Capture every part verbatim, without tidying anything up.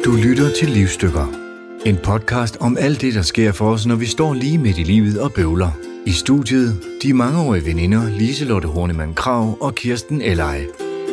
Du lytter til Livsstykker. En podcast om alt det, der sker for os, når vi står lige midt i livet og bøvler. I studiet, de mangeårige veninder Liselotte Hornemann Krag og Kirsten Elleje.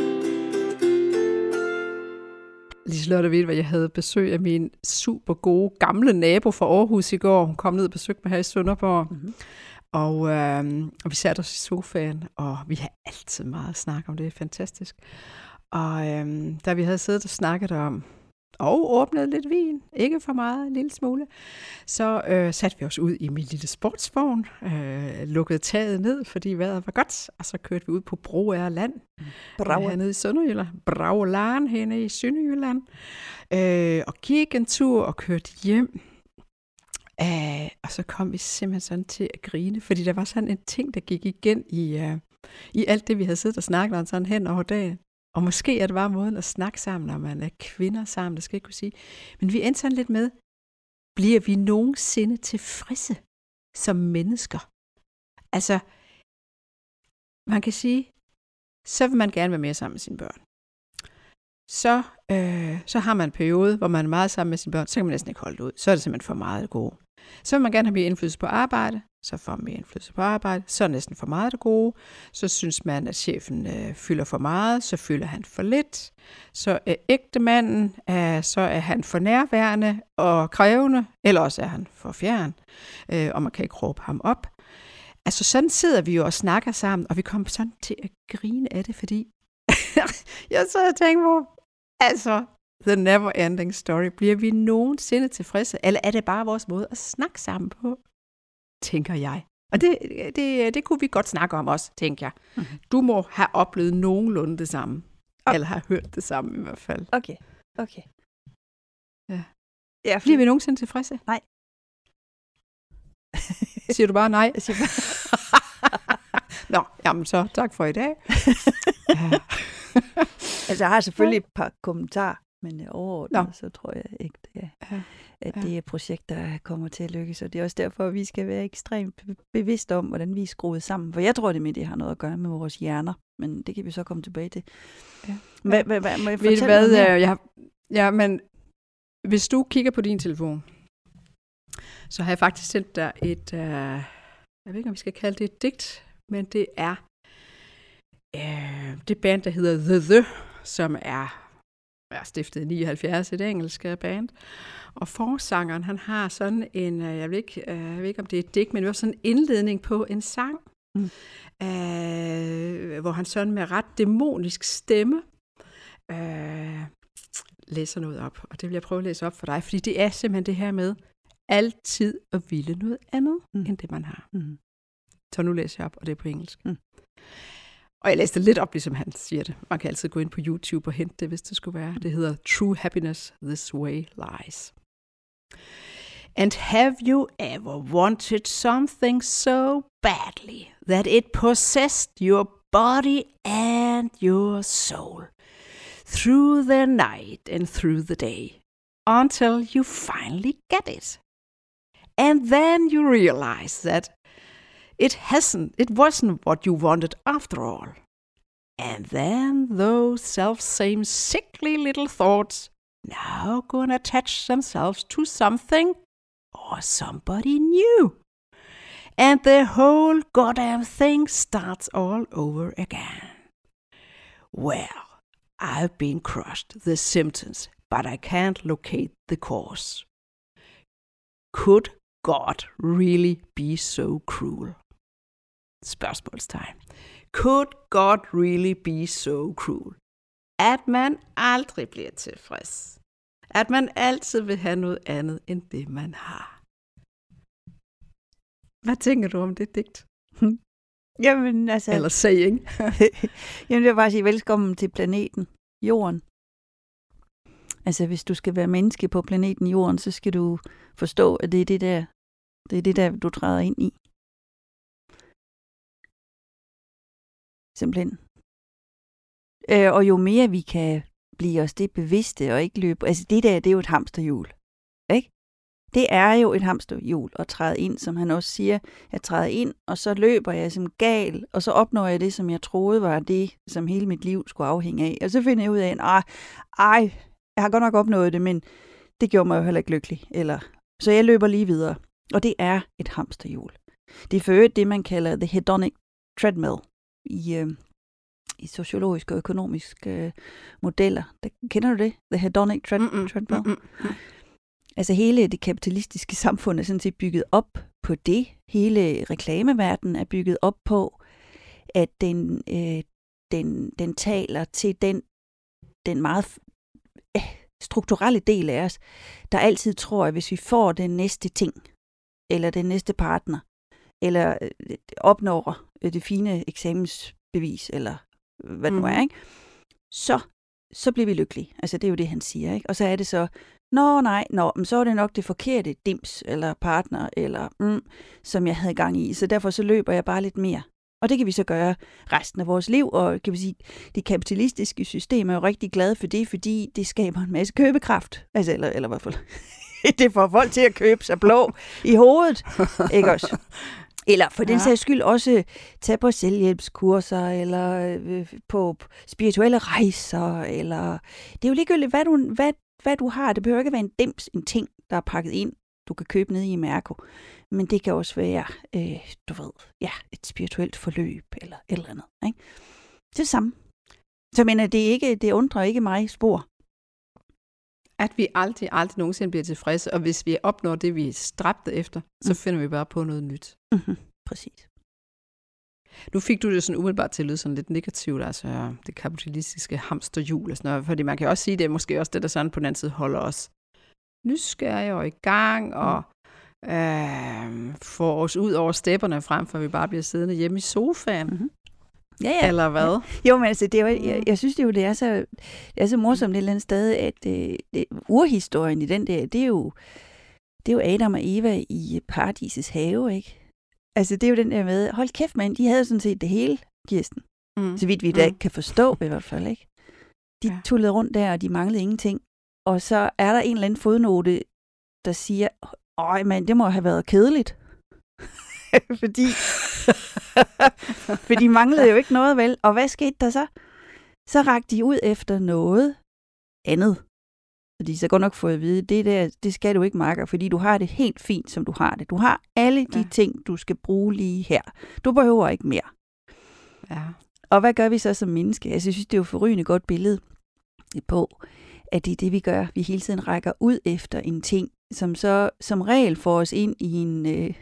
Liselotte, ved hvad jeg havde besøg af min super gode gamle nabo fra Aarhus i går. Hun kom ned og besøgte mig her i Sønderborg. Mm-hmm. Og, øh, og vi satte os i sofaen, og vi har altid meget at snakke om. Det er fantastisk. Og øh, da vi havde siddet og snakket om, og åbnet lidt vin, ikke for meget, en lille smule, så øh, satte vi os ud i min lille sportsvogn, øh, lukkede taget ned, fordi vejret var godt, og så kørte vi ud på Broager Land, Braue. hernede i Sønderjylland, Braue Land, hernede i Sønderjylland, øh, og gik en tur og kørte hjem. Uh, og så kom vi simpelthen sådan til at grine, fordi der var sådan en ting, der gik igen i, uh, i alt det, vi havde siddet og snakket om sådan hen over dagen. Og måske er det bare måden at snakke sammen, når man er kvinder sammen, det skal jeg ikke kunne sige. Men vi endte sådan lidt med, bliver vi nogensinde tilfredse som mennesker? Altså, man kan sige, så vil man gerne være mere sammen med sine børn. Så, øh, så har man en periode, hvor man er meget sammen med sine børn, så kan man næsten ikke holde det ud. Så er det simpelthen for meget det gode. Så vil man gerne have mere indflydelse på arbejde, så får man mere indflydelse på arbejde, så er det næsten for meget det gode. Så synes man, at chefen øh, fylder for meget, så fylder han for lidt. Så er ægtemanden, øh, så er han for nærværende og krævende, eller også er han for fjern, øh, og man kan ikke råbe ham op. Altså sådan sidder vi jo og snakker sammen, og vi kommer sådan til at grine af det, fordi jeg så og tænker på, altså, the never ending story. Bliver vi nogensinde tilfredse, eller er det bare vores måde at snakke sammen på, tænker jeg. Og det, det, det kunne vi godt snakke om også, tænker jeg. Mm-hmm. Du må have oplevet nogenlunde det samme, okay. Eller have hørt det samme i hvert fald. Okay, okay. Ja. Ja, for... Bliver vi nogensinde tilfredse? Nej. Siger du bare nej? Jeg siger bare... Nå, jamen så tak for i dag. Altså, jeg har selvfølgelig et par kommentarer, men overordnet, Nå. så tror jeg ikke, det er, ja. at Ja. det er et projekt, der kommer til at lykkes. Og det er også derfor, at vi skal være ekstremt bevidste om, hvordan vi er skruet sammen. For jeg tror, det med det har noget at gøre med vores hjerner, men det kan vi så komme tilbage til. Ja. Hvad, hvad, hvad, må jeg Ved du fortælle hvad, noget mere? jeg, ja, men hvis du kigger på din telefon, så har jeg faktisk sendt dig et, uh, jeg ved ikke, om vi skal kalde det et digt, men det er uh, det band, der hedder The The, som er, er stiftet i nioghalvfjerds, et engelsk band. Og forsangeren, han har sådan en, jeg ved ikke, uh, jeg ved ikke om det er et digt, men det var sådan en indledning på en sang, mm. uh, hvor han sådan med ret dæmonisk stemme uh, læser noget op. Og det vil jeg prøve at læse op for dig, fordi det er simpelthen det her med altid at ville noget andet, mm. end det man har. Mm. Så nu læser jeg op, og det er på engelsk. Mm. Og jeg læste det lidt op, ligesom han siger det. Man kan altid gå ind på YouTube og hente det, hvis det skulle være. Det hedder True Happiness This Way Lies. And have you ever wanted something so badly that it possessed your body and your soul through the night and through the day until you finally get it? And then you realize that it hasn't, it wasn't what you wanted after all. And then those self-same sickly little thoughts now gonna attach themselves to something or somebody new. And the whole goddamn thing starts all over again. Well, I've been crushed, the symptoms, but I can't locate the cause. Could God really be so cruel? Spørgsmålstegn. Could God really be so cruel? At man aldrig bliver tilfreds. At man altid vil have noget andet end det, man har. Hvad tænker du om det digt? Jamen, altså... Eller saying. Jamen, det vil bare sige velkommen til planeten Jorden. Altså, hvis du skal være menneske på planeten Jorden, så skal du forstå, at det er det der, det er det der, du træder ind i. Simpelthen. Øh, og jo mere vi kan blive os det bevidste og ikke løbe... Altså, det der, det er jo et hamsterhjul. Ikke? Det er jo et hamsterhjul at træde ind, som han også siger. Jeg træder ind, og så løber jeg som gal, og så opnår jeg det, som jeg troede var det, som hele mit liv skulle afhænge af. Og så finder jeg ud af, at ej, jeg har godt nok opnået det, men det gjorde mig jo heller ikke lykkelig. Eller, så jeg løber lige videre. Og det er et hamsterhjul. Det er for øvrigt det, man kalder the hedonic treadmill i, øh, i sociologiske og økonomiske øh, modeller. Der, kender du det? The hedonic tread, mm-mm, treadmill? Mm-mm. Altså hele det kapitalistiske samfund er sådan set bygget op på det. Hele reklameverdenen er bygget op på, at den, øh, den, den taler til den, den meget øh, strukturelle del af os, der altid tror, at hvis vi får den næste ting, eller den næste partner, eller øh, opnår øh, det fine eksamensbevis, eller hvad det mm. nu er, ikke? Så, så bliver vi lykkelige. Altså det er jo det, han siger, ikke? Og så er det så, nå nej, nå, men så er det nok det forkerte dims, eller partner, eller mm, som jeg havde gang i. Så derfor så løber jeg bare lidt mere. Og det kan vi så gøre resten af vores liv, og kan vi sige, det kapitalistiske system er jo rigtig glad for det, fordi det skaber en masse købekraft. Altså, eller, eller i hvert fald, det får folk til at købe sig blå i hovedet, ikke også? Eller for den sags skyld også tage på selvhjælpskurser, eller øh, på spirituelle rejser, eller det er jo ligegyldigt, hvad du, hvad, hvad du har. Det behøver ikke være en dims, en ting, der er pakket ind, du kan købe ned i Mærko. Men det kan også være, øh, du ved, ja, et spirituelt forløb, eller et eller andet. Ikke? Det er det samme. Så mener det ikke, det undrer ikke mig spor. At vi aldrig, aldrig nogensinde bliver tilfredse, og hvis vi opnår det, vi er stræbte efter, så mm. finder vi bare på noget nyt. Mm-hmm. Præcis. Nu fik du det sådan umiddelbart til at lyde sådan lidt negativt, altså det kapitalistiske hamsterhjul og sådan noget, fordi man kan også sige, det er måske også det, der sådan på den anden side holder os nysgerrige og i gang, og øh, får os ud over stepperne, frem for at vi bare bliver siddende hjemme i sofaen. Mm-hmm. Ja, ja. Eller hvad? Ja. Jo, men altså, det er jo, jeg, jeg synes det jo, det er så, det er så morsomt et eller andet sted, at øh, det, urhistorien i den der, det er jo, det er jo Adam og Eva i paradisets have, ikke? Altså, det er jo den der med, hold kæft, mand, de havde sådan set det hele, Kirsten. Mm. Så vidt vi da ikke kan forstå, i hvert fald, ikke? De ja. tullede rundt der, og de manglede ingenting. Og så er der en eller anden fodnote, der siger, øj, mand, det må have været kedeligt. Fordi for de manglede jo ikke noget, vel? Og hvad skete der så? Så rakte de ud efter noget andet. Fordi så godt nok få at vide, det der, det skal du ikke, makker, fordi du har det helt fint, som du har det. Du har alle de ja. ting, du skal bruge lige her. Du behøver ikke mere. Ja. Og hvad gør vi så som menneske? Altså, jeg synes, det er jo forrygende godt billede på, at det er det, vi gør. Vi hele tiden rækker ud efter en ting, som så som regel får os ind i en øh,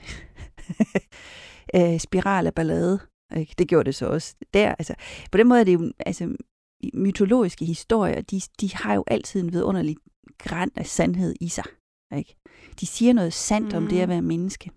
spiral af ballade. Det gjorde det så også der. Altså, på den måde er det jo, altså, mytologiske historier, de, de har jo altid en vidunderlig græn af sandhed i sig. Ikke? De siger noget sandt mm. om det at være menneske.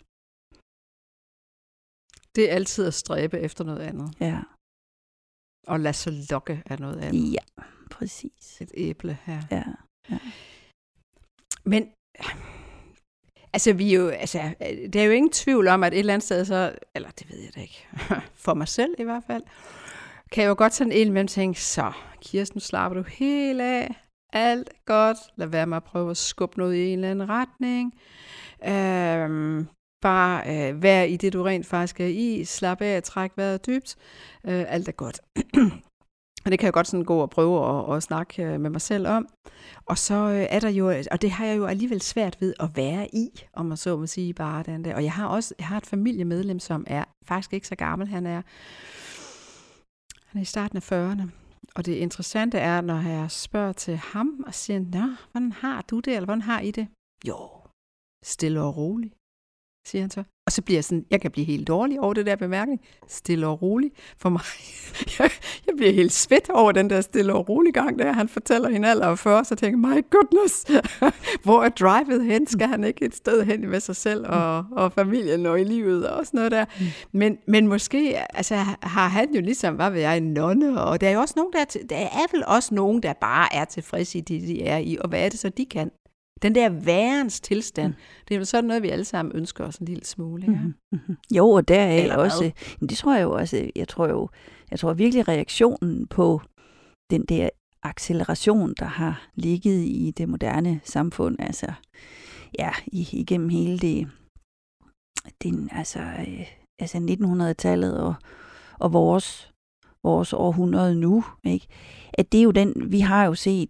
Det er altid at stræbe efter noget andet. Ja. Og lade sig lokke af noget andet. Ja, præcis. Et æble her. Ja. ja. Men altså, vi er jo, altså, det er jo ingen tvivl om, at et eller andet sted så, eller det ved jeg da ikke, for mig selv i hvert fald, kan jeg jo godt sådan en mellem tænke, så Kirsten, slapper du helt af, alt er godt, lad være med at prøve at skubbe noget i en eller anden retning, øhm, bare øh, vær i det, du rent faktisk er i, slap af, træk vejret dybt, øh, alt er godt. Og det kan jeg godt sådan gå og prøve at, at snakke med mig selv om. Og så er der jo, og det har jeg jo alligevel svært ved at være i, om man så må sige bare den der. Og jeg har også, jeg har et familiemedlem, som er faktisk ikke så gammel. Han er, han er i starten af fyrrerne. Og det interessante er, når jeg spørger til ham og siger, nå, hvordan har du det, eller hvordan har I det? Jo, stille og roligt, siger han så. Og så bliver jeg sådan, jeg kan blive helt dårlig over det der bemærkning. Stille og rolig. For mig, jeg, jeg bliver helt svedt over den der stille og rolig gang, der han fortæller hende alder af fyrre, så tænker jeg, my goodness, hvor er drivet hen? Skal han ikke et sted hen med sig selv og, og familien og i livet og sådan noget der? Men, men måske altså, har han jo ligesom, hvad ved jeg, en nonne, og der er jo også nogen, der, der er vel også nogen, der bare er tilfredse i det, de er i, og hvad er det så, de kan? Den der værens tilstand, mm. det er jo sådan noget, vi alle sammen ønsker os en lille smule. Ja? Mm-hmm. Jo, og der er også, det tror jeg jo også, jeg tror jo, jeg tror virkelig reaktionen på den der acceleration, der har ligget i det moderne samfund, altså ja, igennem hele det, den, altså, øh, altså nittenhundredetallet og, og vores, vores århundrede nu, ikke? At det er jo den, vi har jo set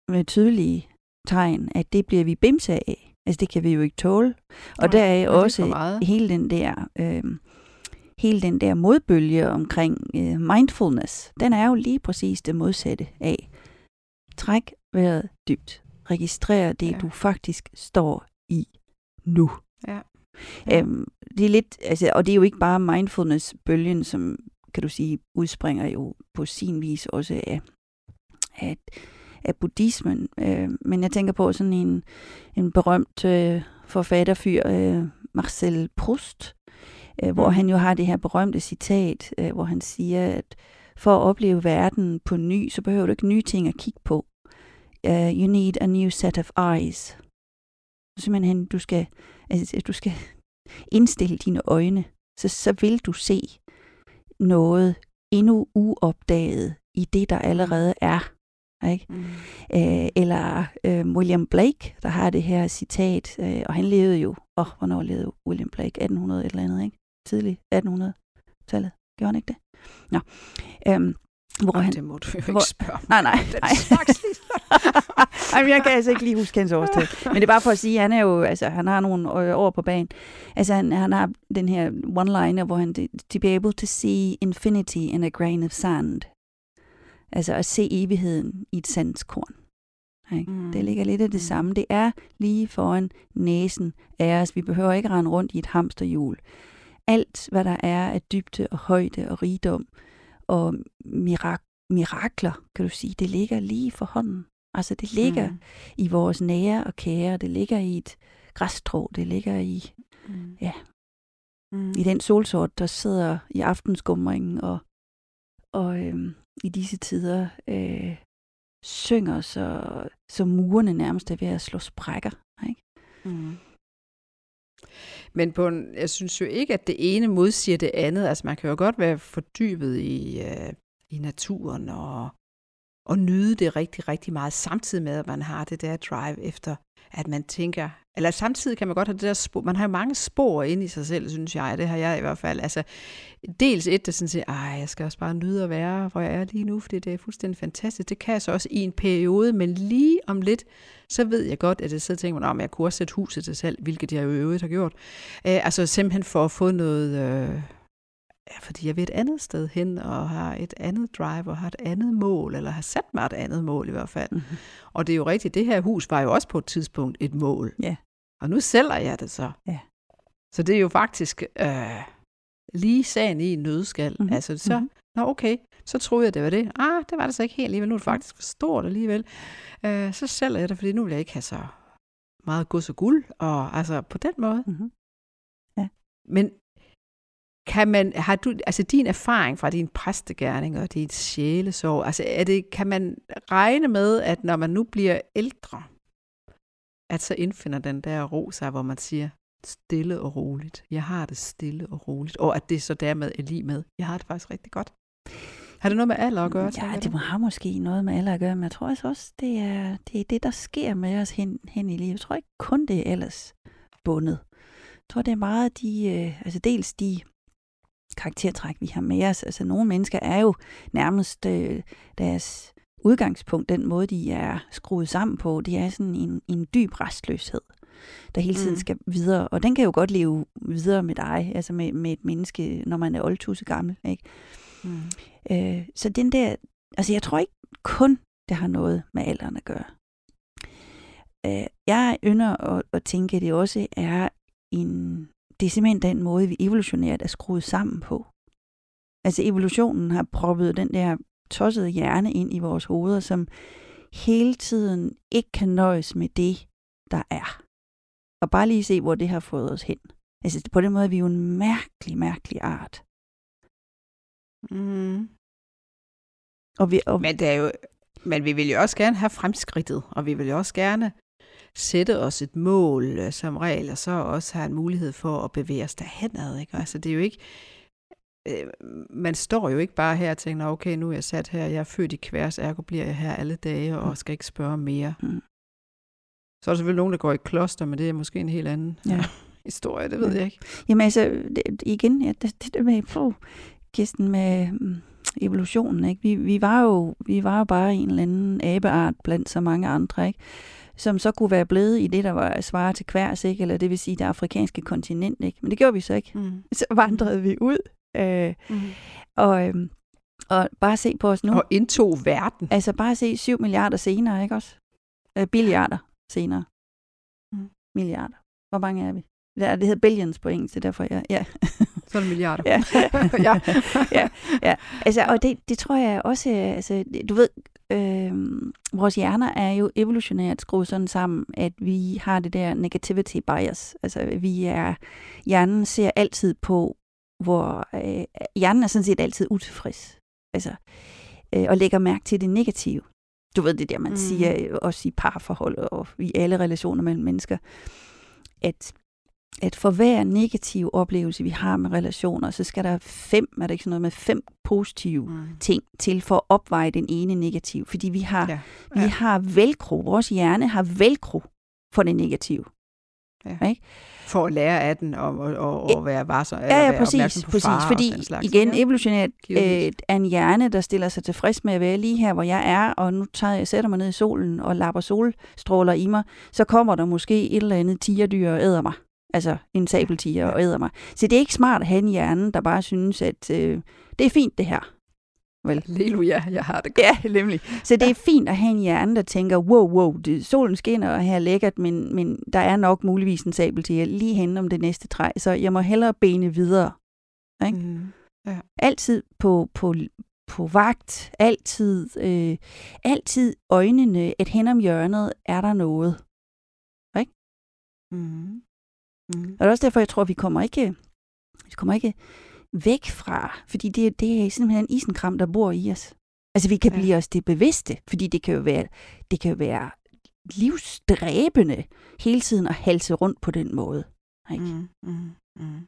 med tydelige tegn, at det bliver vi bimse af. Altså det kan vi jo ikke tåle. Og Nej, der er også er hele den der øh, hele den der modbølge omkring øh, mindfulness. Den er jo lige præcis det modsatte af. Træk vejret dybt. Registrer det, ja. Du faktisk står i nu. Ja. Ja. Øhm, det er lidt, altså, og det er jo ikke bare mindfulness-bølgen, som kan du sige, udspringer jo på sin vis også af, af, af buddhismen. Øh, men jeg tænker på sådan en, en berømt øh, forfatterfyr, øh, Marcel Proust, øh, hvor mm. han jo har det her berømte citat, øh, hvor han siger, at for at opleve verden på ny, så behøver du ikke nye ting at kigge på. Uh, you need a new set of eyes. Simpelthen, du skal, altså, du skal indstille dine øjne, så, så vil du se noget endnu uopdaget i det, der allerede er. Ikke? Mm. Uh, eller uh, William Blake, der har det her citat, uh, og han levede jo, åh, oh, hvornår levede William Blake? atten hundrede et eller andet, ikke? Tidligt attenhundrede-tallet. Gjorde han ikke det? Nå. Um, Hvor Ej, han, det må du jo hvor, ikke spørge Nej, nej. nej. Ej, jeg kan altså ikke lige huske hans årstal. Men det er bare for at sige, at han er jo, altså, han har nogle år på banen. Altså, han, han har den her one-liner, hvor han, to be able to see infinity in a grain of sand. Altså, at se evigheden i et sandskorn. Mm. Det ligger lidt af det samme. Det er lige foran næsen af os. Vi behøver ikke rende rundt i et hamsterhjul. Alt, hvad der er af dybde og højde og rigdom, og mirak- mirakler, kan du sige, det ligger lige for hånden. Altså det ligger mm. i vores nære og kære, det ligger i et græsstrå, det ligger i, mm. ja, mm. i den solsort, der sidder i aftenskumringen og, og øhm, i disse tider øh, synger, så, så murene nærmest er ved at slå sprækker. Ikke? Mm. Men på en, jeg synes jo ikke, at det ene modsiger det andet. Altså man kan jo godt være fordybet i, øh, i naturen og, og nyde det rigtig, rigtig meget, samtidig med, at man har det der drive efter, at man tænker, eller samtidig kan man godt have det der spor, man har jo mange spor inde i sig selv, synes jeg, det har jeg i hvert fald. Altså dels et, der sådan siger, ej, jeg skal også bare nyde at være, hvor jeg er lige nu, fordi det er fuldstændig fantastisk. Det kan jeg så også i en periode, men lige om lidt, så ved jeg godt, at jeg sidder og tænker, at jeg kunne også sætte huset til salg, hvilket jeg jo i øvrigt har gjort. Æh, altså simpelthen for at få noget, øh, ja, fordi jeg vil et andet sted hen, og har et andet drive, og har et andet mål, eller har sat mig et andet mål i hvert fald. Mm-hmm. Og det er jo rigtigt, det her hus var jo også på et tidspunkt et mål. Ja. Og nu sælger jeg det så. Ja. Så det er jo faktisk øh, lige sagen i en nødskal. Mm-hmm. Altså så, mm-hmm. nå okay, så troede jeg, det var det. Ah, det var det så ikke helt alligevel. Nu er det faktisk for stort alligevel. Øh, så sælger jeg det, fordi nu vil jeg ikke have så meget gods og guld. Og altså på den måde. Mm-hmm. Ja. Men kan man, har du, altså din erfaring fra din præstegerning og dit sjælesorg, altså er det, kan man regne med, at når man nu bliver ældre, at så indfinder den der ro sig, hvor man siger stille og roligt. Jeg har det stille og roligt. Og at det så dermed er lige med. Jeg har det faktisk rigtig godt. Har det noget med alder at gøre? Ja, det må have måske noget med alder at gøre, men jeg tror også, det er det, er det der sker med os hen, hen i livet. Jeg tror ikke kun det er ellers bundet. Jeg tror, det er meget de, øh, altså dels de karaktertræk, vi har med os. Altså nogle mennesker er jo nærmest øh, deres udgangspunkt, den måde, de er skruet sammen på, det er sådan en, en dyb restløshed, der hele tiden mm. skal videre. Og den kan jo godt leve videre med dig, altså med, med et menneske, når man er oldtusse gammel. Ikke? Mm. Øh, så den der, altså jeg tror ikke kun, det har noget med alderen at gøre. Øh, jeg ynder at, at tænke, at det også er en, det er simpelthen den måde, vi evolutionært er skruet sammen på. Altså evolutionen har proppet den der tossede hjerne ind i vores hoveder, som hele tiden ikke kan nøjes med det, der er. Og bare lige se, hvor det har fået os hen. Altså på den måde er vi jo en mærkelig, mærkelig art. Mm. Og vi, og men, det er jo, men vi vil jo også gerne have fremskridtet, og vi vil jo også gerne sætte os et mål som regel, og så også have en mulighed for at bevæge os derhenad. Ikke? Altså det er jo ikke, øh, man står jo ikke bare her og tænker, okay, nu er jeg sat her, jeg er født i Kværs, ergo bliver jeg her alle dage, og skal ikke spørge mere. Mm. Så er der selvfølgelig nogen, der går i kloster, men det er måske en helt anden ja. historie, det ved jeg ikke. Jamen altså, det, igen, ja, det, det der med, puh, Kirsten, med, evolutionen, ikke? Vi, vi, var jo, vi var jo bare en eller anden abeart blandt så mange andre, ikke? Som så kunne være blevet i det, der var svaret til kværs, ikke? Eller det vil sige det afrikanske kontinent, ikke? Men det gjorde vi så ikke. Mm. Så vandrede vi ud. Øh, mm. og, øh, og bare se på os nu. Og indtog verden. Altså bare se syv milliarder senere, ikke også? Øh, billiarder senere. Mm. Milliarder. Hvor mange er vi? Ja, det hedder billions på engelsk, det er derfor jeg... Ja. Så er det milliarder. ja. ja. ja, ja. Altså, og det, det tror jeg også... Altså, du ved, øh, vores hjerner er jo evolutionært skruet sådan sammen, at vi har det der negativity bias. Altså, vi er... Hjernen ser altid på, hvor... Øh, hjernen er sådan set altid utilfreds. Altså, øh, og lægger mærke til det negative. Du ved, det der, man mm. siger, også i parforhold og i alle relationer mellem mennesker, at... at for hver negativ oplevelse, vi har med relationer, så skal der fem, er det ikke sådan noget med fem positive mm. ting til for at opveje den ene negativ. Fordi vi har, ja. Ja. vi har velcro, vores hjerne har velcro for det negative. Ja. Ikke? For at lære af den og, og, og, og være varsom, ja, ja, være præcis, opmærksom på præcis, fare fordi og den slags. Igen, evolutionært øh, er en hjerne, der stiller sig tilfreds med at være lige her, hvor jeg er, og nu tager jeg, sætter mig ned i solen og lapper solstråler i mig, så kommer der måske et eller andet tigerdyr og æder mig. Altså en sabeltiger og æder mig. Så det er ikke smart at have en hjerne, der bare synes, at øh, det er fint det her. Vel? Halleluja, jeg har det godt. Ja, nemlig. Så det er fint at have en hjerne, der tænker, wow, wow, det, solen skinner, og her er lækkert, men, men der er nok muligvis en sabeltiger lige hen om det næste træ, så jeg må hellere bene videre. Ikke? Mm, ja. Altid på, på, på vagt, altid, øh, altid øjnene, et hen om hjørnet, er der noget. Ikke? Mm. Mm. Og det er også derfor, jeg tror, vi kommer ikke, vi kommer ikke væk fra, fordi det, det er simpelthen en isenkram, der bor i os. Altså, vi kan ja. blive os det bevidste, fordi det kan jo være, det kan jo være livsdræbende hele tiden at halse rundt på den måde. Ikke? Mm, mm, mm.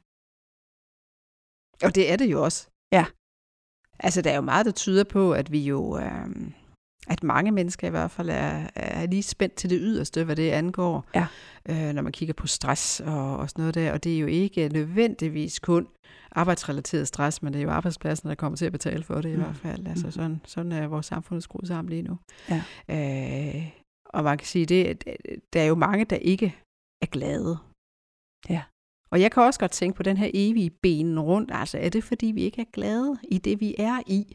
Og det er det jo også. Ja. Altså, der er jo meget, der tyder på, at vi jo... Øh... at mange mennesker i hvert fald er, er lige spændt til det yderste, hvad det angår, ja. øh, når man kigger på stress og, og sådan noget der. Og det er jo ikke nødvendigvis kun arbejdsrelateret stress, men det er jo arbejdspladsen, der kommer til at betale for det i mm. hvert fald. Altså sådan, sådan er vores samfund skruet sammen lige nu. Ja. Øh, og man kan sige, det, der er jo mange, der ikke er glade. Ja. Og jeg kan også godt tænke på den her evige benen rundt. Altså, er det fordi, vi ikke er glade i det, vi er i?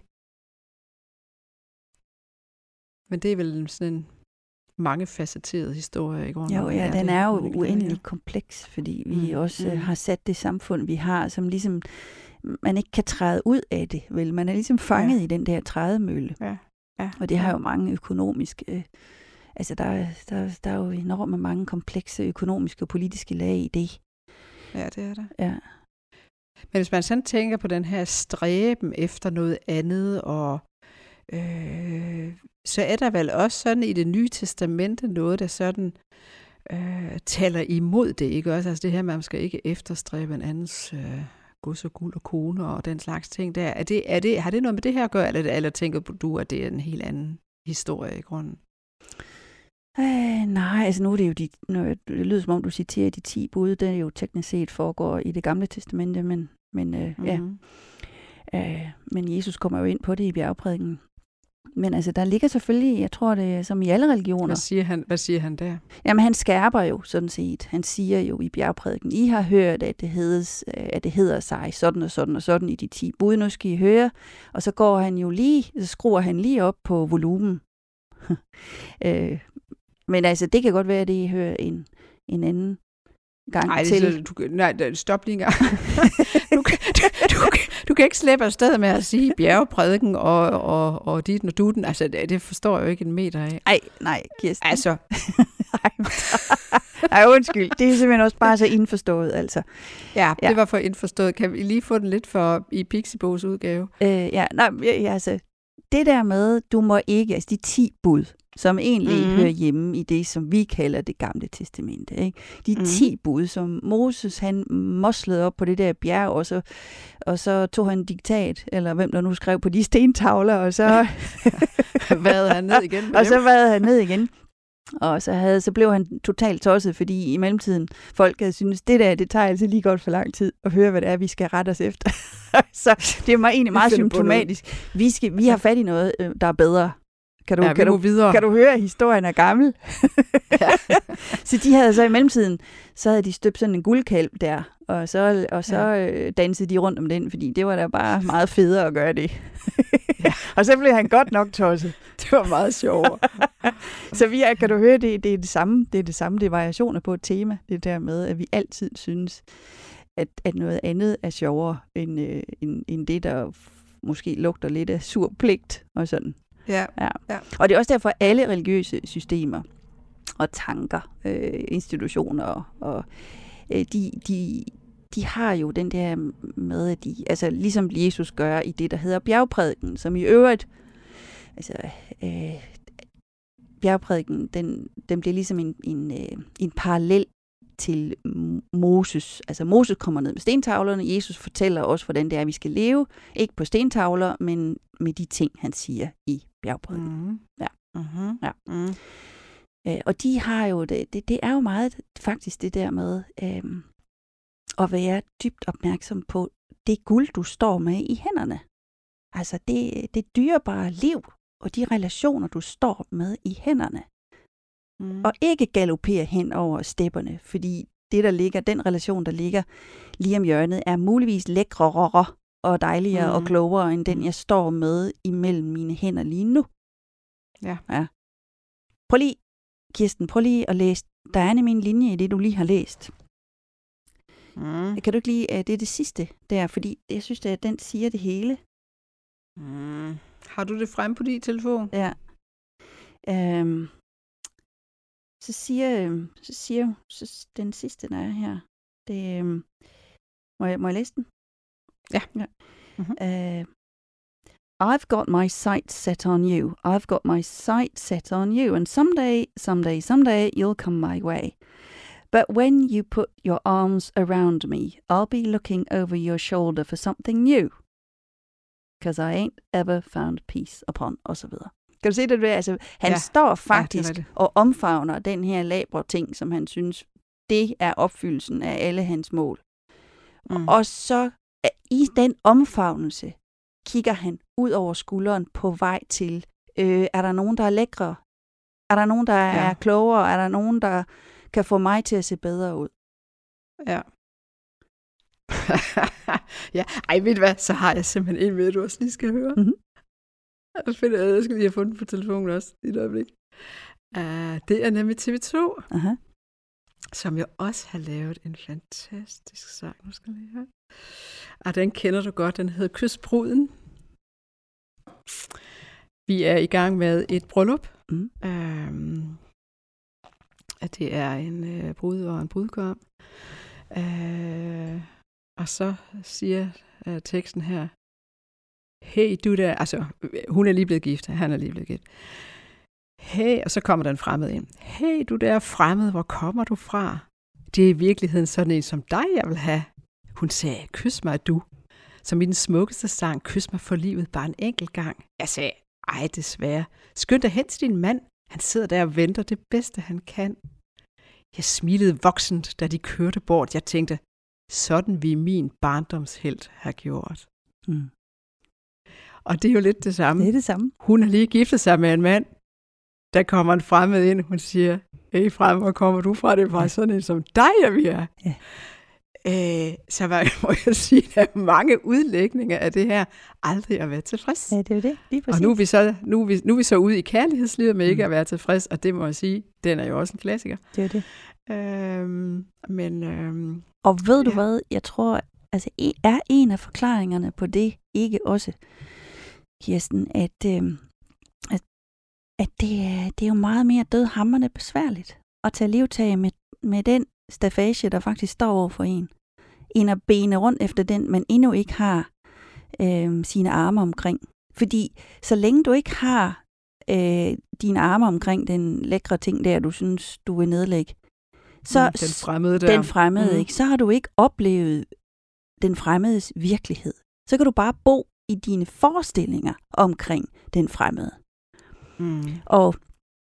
Men det er vel sådan en mangefacetteret historie i grunden. Jo, ja, den er jo uendelig kompleks, fordi vi mm. også mm. har sat det samfund, vi har, som ligesom, man ikke kan træde ud af det, vel? Man er ligesom fanget ja. i den der trædemølle. Ja. Ja. Og det har jo mange økonomiske, øh, altså der, der, der er jo enormt mange komplekse økonomiske og politiske lag i det. Ja, det er der. Ja. Men hvis man sådan tænker på den her stræben efter noget andet, og øh, så er der vel også sådan i Det Nye Testamente noget, der sådan øh, taler imod det, ikke også? Altså det her, man skal ikke efterstræbe en andens øh, gods og guld og kone og den slags ting der. Er det, er det, har det noget med det her at gøre, eller, eller tænker du, at det er en helt anden historie i grunden? Øh, nej, altså nu er det jo de, nu, det lyder som om du citerer de ti bud, det er jo teknisk set foregår i Det Gamle Testamente, men, men øh, mm-hmm. ja. Øh, men Jesus kommer jo ind på det i bjergprædiken. Men altså, der ligger selvfølgelig, jeg tror det er som i alle religioner. Hvad siger han, hvad siger han der? Jamen, han skærper jo sådan set. Han siger jo i bjergprædiken, I har hørt, at det, hedes, at det hedder sig sådan og sådan og sådan i de ti bud. Nu skal I høre. Og så går han jo lige, så skruer han lige op på volumen. øh, men altså, det kan godt være, at I hører en, en anden gang nej, til. Så, du, nej, stop lige en gang. du, du, du, du kan ikke slippe afsted med at sige bjergprædiken og, og, og dit og duten. Altså, det, det forstår jeg jo ikke en meter af. Nej, nej, Kirsten. Altså. Nej, undskyld. Det er simpelthen også bare så indforstået, altså. Ja, det ja. var for indforstået. Kan vi lige få den lidt for i Pixibos udgave? Øh, ja, nej, ja, altså. Det der med, du må ikke, altså de ti bud, som egentlig mm-hmm. hører hjemme i det, som vi kalder Det Gamle Testamente. Ikke? De mm-hmm. ti bud, som Moses, han moslede op på det der bjerg, og så, og så tog han diktat, eller hvem der nu skrev på de stentavler, og så vadede han ned igen. og så vadede han ned igen. Og så, havde, så blev han totalt tosset, fordi i mellemtiden folk havde syntes, det der, det tager altså lige godt for lang tid at høre, hvad det er, vi skal rette os efter. Så det er egentlig meget symptomatisk. Vi, skal, vi har fat i noget, der er bedre. Kan du, ja, kan, du, kan du høre, at historien er gammel? Ja. Så de havde så i mellemtiden, så havde de støbt sådan en guldkalv der, og så, og så ja. dansede de rundt om den, fordi det var da bare meget federe at gøre det. Ja. Og så blev han godt nok tosset. Det var meget sjovere. Så vi er, kan du høre, det, det er det samme, det er det samme, det er variationer på et tema, det der med, at vi altid synes, at, at noget andet er sjovere, end, øh, end, end det, der måske lugter lidt af sur pligt og sådan. Ja. Ja. Ja. Og det er også derfor, at alle religiøse systemer og tanker, øh, institutioner, og øh, de, de, de har jo den der med, at de, altså ligesom Jesus gør i det, der hedder bjergprædiken, som i øvrigt, altså øh, bjergprædiken, den, den bliver ligesom en, en, øh, en parallel til Moses. Altså Moses kommer ned med stentavlerne, Jesus fortæller os, hvordan det er, vi skal leve, ikke på stentavler, men med de ting, han siger i bjergprædiken. Mm-hmm. Ja. Mm-hmm. Ja. Mm. Øh, og de har jo, det, det, det er jo meget faktisk det der med øh, at være dybt opmærksom på det guld, du står med i hænderne. Altså det, det dyrebare liv og de relationer, du står med i hænderne. Mm. Og ikke galopere hen over stepperne, fordi det, der ligger, den relation, der ligger lige om hjørnet, er muligvis lækrere og dejligere mm. og klogere, end den, jeg står med imellem mine hænder lige nu. Ja. Ja. Prøv lige, Kirsten, prøv lige at læse. Der er nemlig en linje i det, du lige har læst. Mm. Kan du ikke lige, det er det sidste der, fordi jeg synes, at den siger det hele. Mm. Har du det frem på din telefon? Ja. Øhm. Så siger, så siger så den sidste, der er her, det, um, må, jeg, må jeg læse den? Ja. ja. Mm-hmm. Uh, I've got my sights set on you. I've got my sights set on you. And someday, someday, someday, you'll come my way. But when you put your arms around me, I'll be looking over your shoulder for something new. Because I ain't ever found peace upon, og så videre. Kan du se det? Altså, han ja. står faktisk ja, det det. og omfavner den her labre ting, som han synes, det er opfyldelsen af alle hans mål. Mm. Og så i den omfavnelse kigger han ud over skulderen på vej til, øh, er der nogen, der er lækre? Er der nogen, der ja. er klogere? Er der nogen, der kan få mig til at se bedre ud? Ja. ja, ej, ved du hvad? Så har jeg simpelthen en med, du også lige skal høre. Mm-hmm. Jeg finder, jeg skal lige have fundet på telefonen også i et øjeblik. Uh, det er nemlig T V to, uh-huh. som jeg også har lavet en fantastisk sang. Nu skal jeg lige høre. Og den kender du godt. Den hedder Kys bruden. Vi er i gang med et bryllup. Mm. Um, det er en uh, brud og en brudgom. Uh, og så siger uh, teksten her, hey, du der, altså, hun er lige blevet gift, han er lige blevet gift. Hey, og så kommer den fremmede ind. Hey, du der fremmede, hvor kommer du fra? Det er i virkeligheden sådan en som dig, jeg vil have. Hun sagde, kys mig, du. Som i den smukkeste sang, kys mig for livet bare en enkelt gang. Jeg sagde, ej, desværre. Skynd dig hen til din mand. Han sidder der og venter det bedste, han kan. Jeg smilede voksent, da de kørte bort. Jeg tænkte, sådan vi min barndomshelt har gjort. Mm. Og det er jo lidt det samme. Det er det samme. Hun har lige giftet sig med en mand. Der kommer en fremmed ind. Hun siger, hey frem, hvor kommer du fra? Det er bare ja. sådan en som dig, jeg vil have. Ja. Øh, så må jeg sige, at der er mange udlægninger af det her. Aldrig at være tilfreds. Ja, det er det. Lige præcis. Og nu er vi så, nu er vi, nu er vi så ude i kærlighedslivet med mm. ikke at være tilfreds. Og det må jeg sige, den er jo også en klassiker. Det er det. Øhm, men, øhm, og ved du ja. hvad? Jeg tror, altså er en af forklaringerne på det ikke også, Kirsten, at, øh, at, at det, er, det er jo meget mere dødhamrende besværligt at tage livtag med, med den stafage, der faktisk står over for en, end at bene rundt efter den, man endnu ikke har øh, sine arme omkring. Fordi så længe du ikke har øh, dine arme omkring den lækre ting der, du synes, du vil nedlægge, så den fremmede, der. Den fremmede mm. ikke, så har du ikke oplevet den fremmedes virkelighed. Så kan du bare bo i dine forestillinger omkring den fremmede. Mm. Og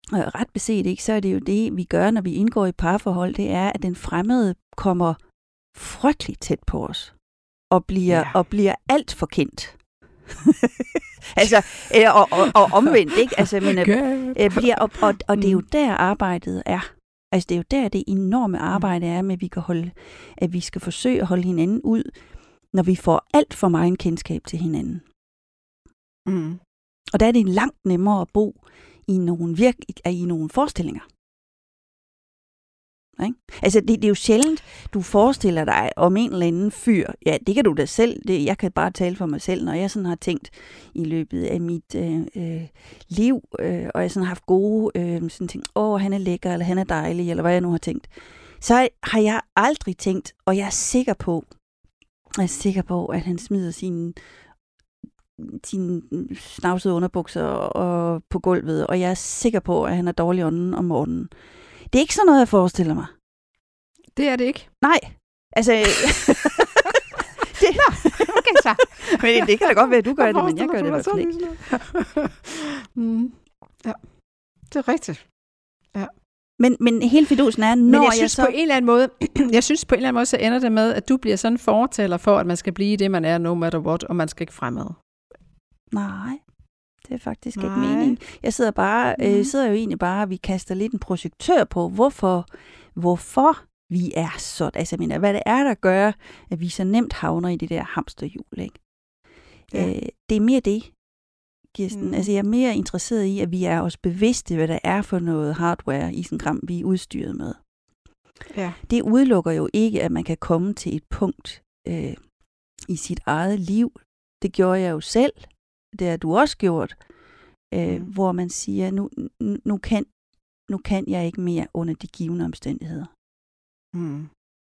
Og ret beset, ikke, så er det jo det, vi gør, når vi indgår i parforhold, det er, at den fremmede kommer frygteligt tæt på os, og bliver, ja. og bliver alt for kendt. altså, øh, og, og, og omvendt, ikke? Altså, men, øh, øh, bliver, og, og, og det er jo der arbejdet er. Altså, det er jo der, det enorme arbejde er med, at vi, kan holde, at vi skal forsøge at holde hinanden ud, når vi får alt for meget kendskab til hinanden. Mm. Og der er det langt nemmere at bo i nogle, virke, i nogle forestillinger. Ikke? Altså, det, det er jo sjældent, du forestiller dig om en eller anden fyr. Ja, det kan du da selv. Det, jeg kan bare tale for mig selv, når jeg sådan har tænkt i løbet af mit øh, øh, liv, øh, og jeg sådan har haft gode øh, sådan ting, åh, han er lækker, eller han er dejlig, eller hvad jeg nu har tænkt. Så har jeg aldrig tænkt, og jeg er sikker på, jeg er sikker på, at han smider sine sine snavsede underbukser og på gulvet, og jeg er sikker på, at han er dårlig ånden om morgenen. Det er ikke sådan noget, jeg forestiller mig. Det er det ikke. Nej. Altså... det, Nå, okay så. Men det kan da godt være, at du gør det, men jeg gør det i hvert fald ikke. mm. Ja, det er rigtigt. Ja. Men, men hele fidusen er, når men jeg, jeg synes så... på en eller anden måde, jeg synes på en eller anden måde, så ender det med, at du bliver sådan en fortaler for, at man skal blive det, man er, no matter what, og man skal ikke fremad. Nej, det er faktisk Nej. ikke meningen. Jeg sidder bare, mm. øh, sidder jo egentlig bare, og vi kaster lidt en projektør på, hvorfor, hvorfor vi er sådan. Altså, mener, hvad det er, der gør, at vi så nemt havner i det der hamsterhjul, ikke? Ja. Øh, det er mere det, Kirsten. Mm. Altså, jeg er mere interesseret i, at vi er os bevidste, hvad der er for noget hardware i sådan gram, vi er udstyret med. Ja. Det udelukker jo ikke, at man kan komme til et punkt øh, i sit eget liv. Det gjorde jeg jo selv. Det har du også gjort. Øh, mm. Hvor man siger, nu, nu, kan, nu kan jeg ikke mere under de givne omstændigheder. Mm.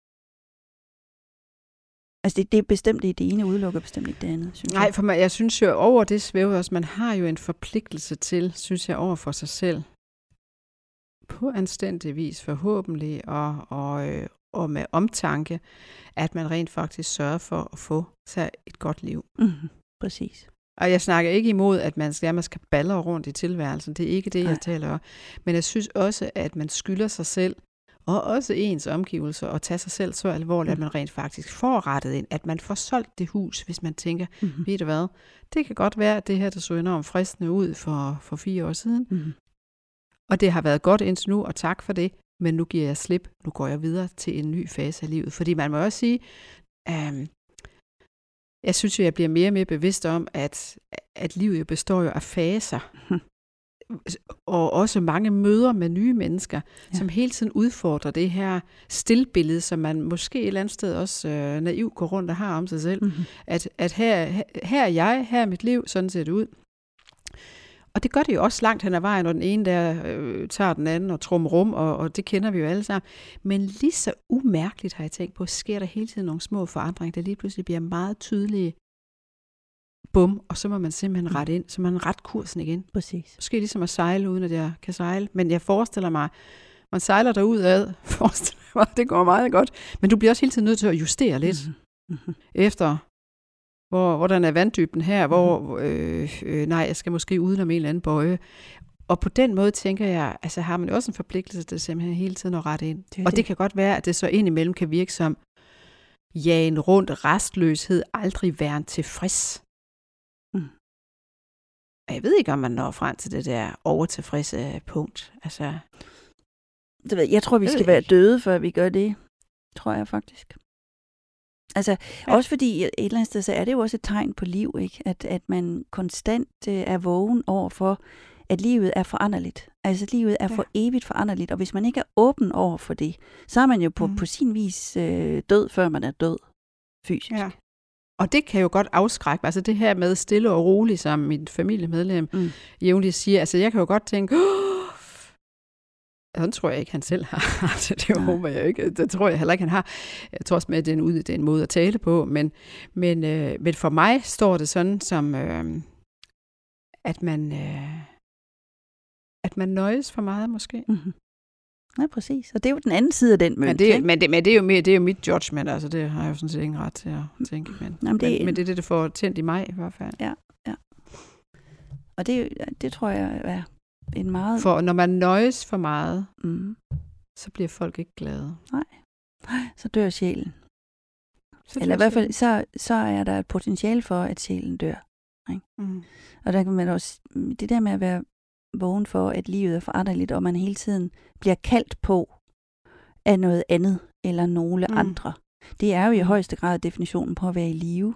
Altså det, det er bestemt det, det ene udelukker bestemt ikke det andet, synes Nej, jeg. for man, jeg synes jo, over det svæver også, man har jo en forpligtelse til, synes jeg, over for sig selv, på anstændig vis forhåbentlig, og, og, øh, og med omtanke, at man rent faktisk sørger for at få sig et godt liv. Mm-hmm. Præcis. Og jeg snakker ikke imod, at man skal, man skal balle rundt i tilværelsen. Det er ikke det, Nej. jeg taler om. Men jeg synes også, at man skylder sig selv, og også ens omgivelser, og tage sig selv så alvorligt, mm. at man rent faktisk får rettet ind. At man får solgt det hus, hvis man tænker, mm-hmm. ved du hvad, det kan godt være, at det her, der så enormt fristende ud for, for fire år siden. Mm. Og det har været godt indtil nu, og tak for det. Men nu giver jeg slip. Nu går jeg videre til en ny fase af livet. Fordi man må også sige... Um, Jeg synes jo, jeg bliver mere og mere bevidst om, at, at livet jo består jo af faser. Hmm. Og også mange møder med nye mennesker, ja. som hele tiden udfordrer det her stillbillede, som man måske et eller andet sted også øh, naivt går rundt og har om sig selv. Mm-hmm. At, at her, her er jeg, her er mit liv, sådan ser det ud. Og det gør det jo også langt hen ad vejen, når den ene der øh, tager den anden og trummer rum, og, og det kender vi jo alle sammen. Men lige så umærkeligt har jeg tænkt på, sker der hele tiden nogle små forandringer, der lige pludselig bliver meget tydelige. Bum, og så må man simpelthen rette ind, så man ret kursen igen. Præcis. Måske ligesom at sejle, uden at jeg kan sejle. Men jeg forestiller mig, man sejler derudad, forestiller mig, det går meget godt. Men du bliver også hele tiden nødt til at justere lidt. Mm-hmm. Efter... Hvor, hvordan er vanddybden her? Hvor, øh, øh, nej, jeg skal måske udenom en eller anden bøje. Og på den måde tænker jeg, altså har man også en forpligtelse til simpelthen hele tiden at rette ind. Det og det. det kan godt være, at det så indimellem kan virke som jagen rundt, restløshed, aldrig være tilfreds. Mm. Jeg ved ikke, om man når frem til det der overtilfredse punkt. Altså, jeg tror, vi skal være døde, før vi gør det. Tror jeg faktisk. Altså, ja. Også fordi et eller andet sted, så er det jo også et tegn på liv, ikke? At, at man konstant øh, er vågen over for, at livet er foranderligt. Altså, livet er ja. for evigt foranderligt, og hvis man ikke er åben over for det, så er man jo på, mm. på sin vis øh, død, før man er død fysisk. Ja. Og det kan jo godt afskrække. Altså det her med stille og roligt, som mit familiemedlem mm. jævnligt siger, altså jeg kan jo godt tænke, sådan tror jeg ikke, han selv har. Altså, det håber jeg ikke. Det tror jeg heller ikke, han har. Jeg tror også med, at det er en, det er en måde at tale på. Men, men, øh, men for mig står det sådan, som øh, at man øh, at man nøjes for meget, måske. Mm-hmm. Ja, præcis. Og det er jo den anden side af den mønt. Men det, men det, men det er jo mere, det er jo mit judgment. Altså, det har jeg jo sådan set ingen ret til at tænke. Men, Jamen, det, men, men det er det, der får tændt i mig i hvert fald. Ja, ja. Og det, det tror jeg er en meget... For når man nøjes for meget, Mm. så bliver folk ikke glade. Nej, så dør sjælen. Så Eller i hvert fald, så, så er der et potentiale for, at sjælen dør. Ikke? Mm. Og der kan man også, det der med at være vågen for, at livet er foranderligt, og man hele tiden bliver kaldt på af noget andet, eller nogle mm. andre. Det er jo i højeste grad definitionen på at være i live.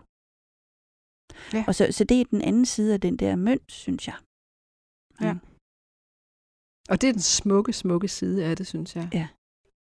Ja. Og så, så det er den anden side af den der mønt, synes jeg. Ja. Mm. Og det er den smukke, smukke side af det, synes jeg. Ja.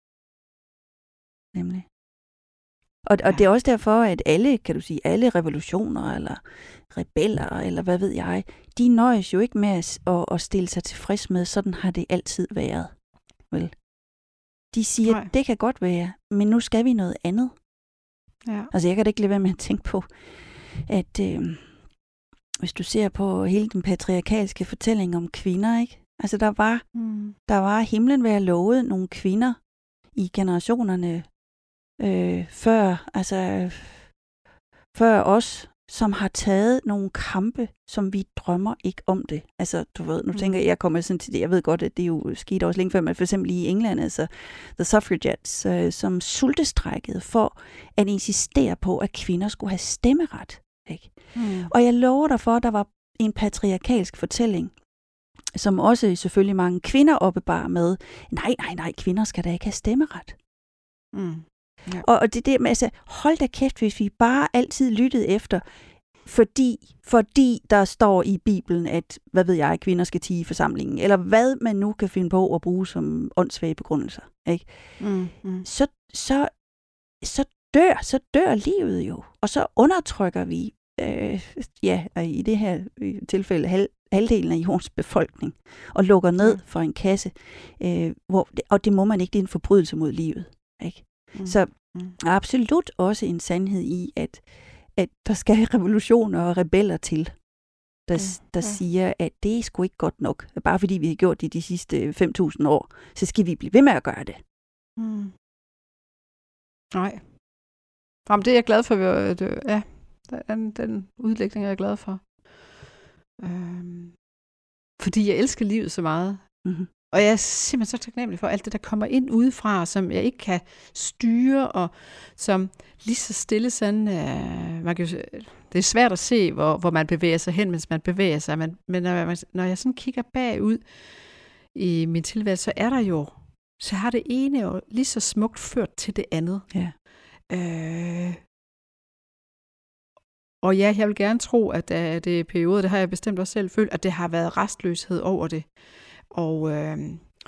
Nemlig. Og, og ja. det er også derfor, at alle, kan du sige, alle revolutioner, eller rebeller, eller hvad ved jeg, de nøjes jo ikke med at, at, at stille sig tilfreds med, sådan har det altid været. Vel? De siger, Nej. det kan godt være, men nu skal vi noget andet. Ja. Altså jeg kan da ikke lade være med at tænke på, at øh, hvis du ser på hele den patriarkalske fortælling om kvinder, ikke? Altså der var, Mm. der var himlen ved at love nogle kvinder i generationerne øh, før, altså før os, som har taget nogle kampe, som vi drømmer ikke om det. Altså, du ved, nu Mm. tænker jeg, jeg kommer sådan til det, jeg ved godt, at det jo skete også længe før, men for eksempel i England, altså The Suffragettes, øh, som sultestrækkede for at insistere på, at kvinder skulle have stemmeret. Ikke? Mm. Og jeg lover dig for, at der var en patriarkalsk fortælling, som også selvfølgelig mange kvinder opbebar med, nej, nej, nej, kvinder skal da ikke have stemmeret. Mm. Ja. Og, og det der, altså, hold da kæft, hvis vi bare altid lyttede efter, fordi, fordi der står i Bibelen, at, hvad ved jeg, kvinder skal tie i forsamlingen, eller hvad man nu kan finde på at bruge som åndssvage begrundelser, ikke? Mm. Mm. Så, så, så dør, så dør livet jo, og så undertrykker vi, øh, ja, i det her tilfælde, halv, halvdelen af jordens befolkning, og lukker ned Ja. for en kasse, øh, hvor, og det må man ikke, det er en forbrydelse mod livet, ikke? Mm. Så Mm. absolut også en sandhed i, at, at der skal revolutioner og rebeller til, der, Ja, der ja. siger, at det er sgu ikke godt nok. Bare fordi vi har gjort det de sidste fem tusind år, så skal vi blive ved med at gøre det. Mm. Nej. Jamen, det er jeg glad for. At, øh, ja, den, den udlægning er jeg glad for. Øhm, fordi jeg elsker livet så meget. Mm-hmm. Og jeg er simpelthen så taknemmelig for alt det, der kommer ind udefra, som jeg ikke kan styre, og som lige så stille sådan, øh, man kan jo, det er svært at se, hvor, hvor man bevæger sig hen, mens man bevæger sig, men, men når, jeg, når jeg sådan kigger bagud i min tilværelse, så er der jo, så har det ene jo lige så smukt ført til det andet. Ja. Øh, og ja, jeg vil gerne tro, at uh, det er perioder, det har jeg bestemt også selv følt, at det har været restløshed over det. Og, øh,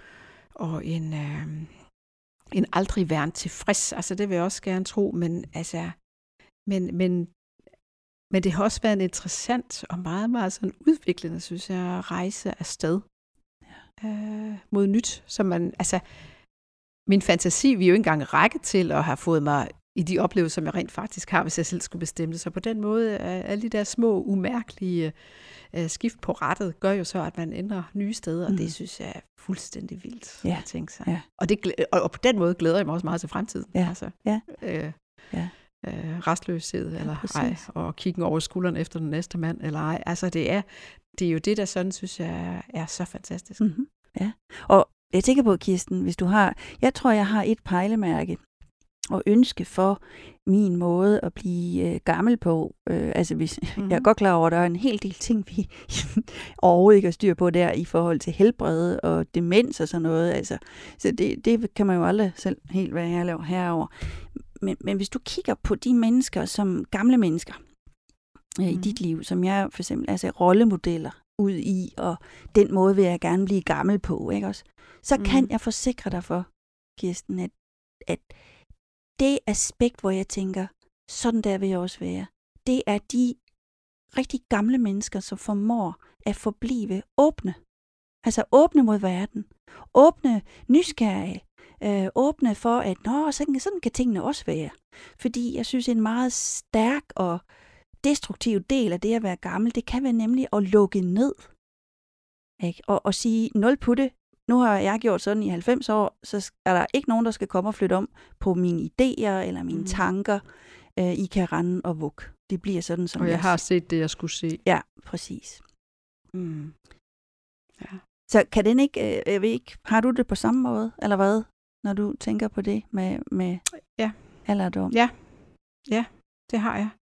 og en, øh, en aldrig væren tilfreds. Altså det vil jeg også gerne tro, men altså, men, men, men det har også været en interessant og meget, meget sådan udviklende, synes jeg, rejse afsted ja. øh, mod nyt, som man, altså, min fantasi vil jo ikke engang række til at have fået mig i de oplevelser, som jeg rent faktisk har, hvis jeg selv skulle bestemme det. Så på den måde, er alle de der små, umærkelige uh, skift på rettet, gør jo så, at man ændrer nye steder, mm. og det synes jeg er fuldstændig vildt ja. at tænke sig. Ja. Og, det, og, og på den måde glæder jeg mig også meget til fremtiden. Ja. Altså, ja. Øh, ja. Øh, restløshed, ja, eller præcis. ej, og kiggen over skulderen efter den næste mand, eller ej. Altså det er, det er jo det, der sådan, synes jeg, er så fantastisk. Mm-hmm. Ja, og jeg tænker på, Kirsten, hvis du har, jeg tror, jeg har et pejlemærke og ønske for min måde at blive øh, gammel på. Øh, altså hvis, mm-hmm. jeg er godt klar over, at der er en hel del ting, vi overhovedet ikke har styr på der i forhold til helbred og demens og sådan noget. Altså, så det, det kan man jo aldrig selv helt være herre herover. Men, men hvis du kigger på de mennesker, som gamle mennesker øh, mm. i dit liv, som jeg for eksempel, altså rollemodeller ud i, og den måde vil jeg gerne blive gammel på, ikke også? Så mm. kan jeg forsikre dig for, Kirsten, at, at det aspekt, hvor jeg tænker, sådan der vil jeg også være, det er de rigtig gamle mennesker, som formår at forblive åbne. Altså åbne mod verden. Åbne nysgerrige. Øh, åbne for, at nå, sådan, sådan kan tingene også være. Fordi jeg synes, en meget stærk og destruktiv del af det at være gammel, det kan være nemlig at lukke ned. Ikke? Og, og sige, nul på det. Nu har jeg gjort sådan i halvfems år, så er der ikke nogen, der skal komme og flytte om på mine idéer eller mine mm. tanker. Øh, I kan rende og vugge. Det bliver sådan, som og jeg, jeg har set det, jeg skulle se. Ja, præcis. Mm. Ja. Så kan den ikke, øh, jeg ved ikke, har du det på samme måde, eller hvad, når du tænker på det med, med ja. alderdom? Ja, ja, det har jeg.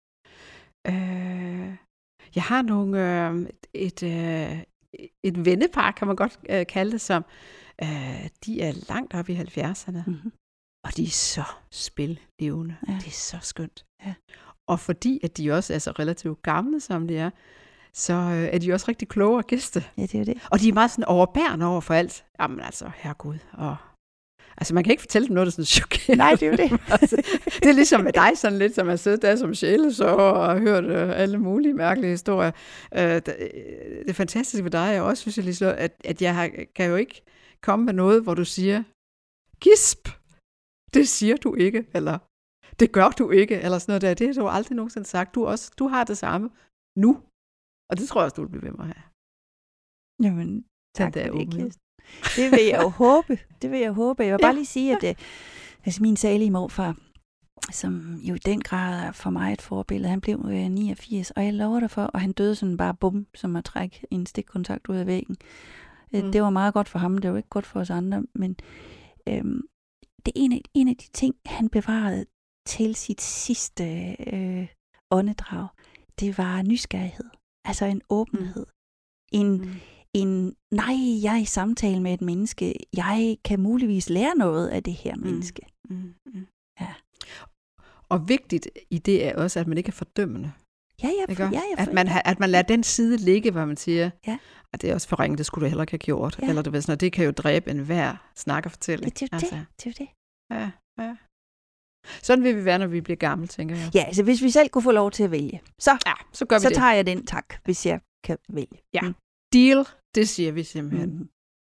Øh, jeg har nogle, øh, et, øh, et vennepar, kan man godt øh, kalde det, som øh, de er langt oppe i halvfjerdserne, Mm-hmm. og de er så spillevende. Ja. Det er så skønt. Ja. Og fordi at de også er så relativt gamle, som de er, så øh, er de også rigtig kloge og gæste. Ja, det er jo det. Og de er meget sådan overbærende over for alt. Jamen altså, herregud. Og altså, man kan ikke fortælle dem noget, der sådan chokerer. Nej, det er jo det. altså, det er ligesom med dig, sådan lidt, som har siddet der som sjælesår og har hørt øh, alle mulige mærkelige historier. Øh, det, det fantastiske ved dig er også, synes jeg, lige så, at, at jeg har, kan jo ikke komme med noget, hvor du siger, gisp, det siger du ikke, eller det gør du ikke, eller sådan noget der. Det har du aldrig nogensinde sagt. Du, også, du har det samme nu. Og det tror jeg også, du vil blive ved med at have. Jamen, tak Den for der det, åbenhed. Kirsten. Det vil jeg jo håbe. Det vil jeg håbe. Jeg vil Ja. bare lige sige, at uh, altså min salige morfar, som jo i den grad er for mig et forbillede, han blev uh, niogfirs, og jeg lover dig for, og han døde sådan bare bum, som at trække en stikkontakt ud af væggen. Uh, Mm. Det var meget godt for ham, det var ikke godt for os andre, men øhm, det er en af, en af de ting, han bevarede til sit sidste øh, åndedrag, det var nysgerrighed. Altså en åbenhed. Mm. En, Mm. en, nej, jeg er i samtale med et menneske. Jeg kan muligvis lære noget af det her menneske. Mm. Mm. Ja. Og vigtigt i det er også, at man ikke er fordømmende. Ja, ja, Ikke? ja, ja, At, man, har- at man lader den side ligge, hvor man siger, Ja. at det er også forringet, det skulle du heller ikke have gjort. Ja. Eller det, ved sådan noget, det kan jo dræbe enhver snak og fortælling. det er jo altså, det. Det er jo det. Ja, ja. Sådan vil vi være, når vi bliver gamle, tænker jeg. Ja, altså hvis vi selv kunne få lov til at vælge, så, Ja, så gør vi så det. tager jeg den tak, hvis jeg kan vælge. Ja. Mm. Deal, det siger vi simpelthen. Mm.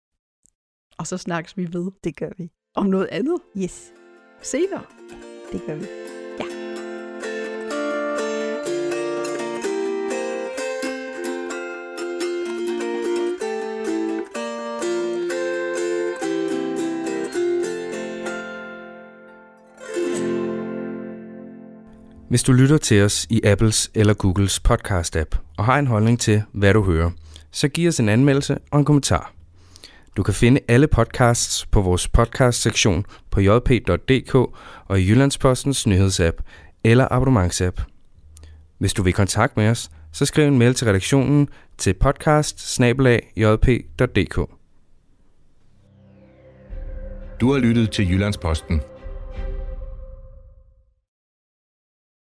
Og så snakkes vi ved Det gør vi. om noget andet Yes, senere. det gør vi. Hvis du lytter til os i Apples eller Googles podcast-app og har en holdning til, hvad du hører, så giv os en anmeldelse og en kommentar. Du kan finde alle podcasts på vores podcast-sektion på j p punktum d k og i Jyllandspostens nyhedsapp eller abonnementsapp. Hvis du vil i kontakt med os, så skriv en mail til redaktionen til podcast bindestreg j p punktum d k. Du har lyttet til Jyllandsposten.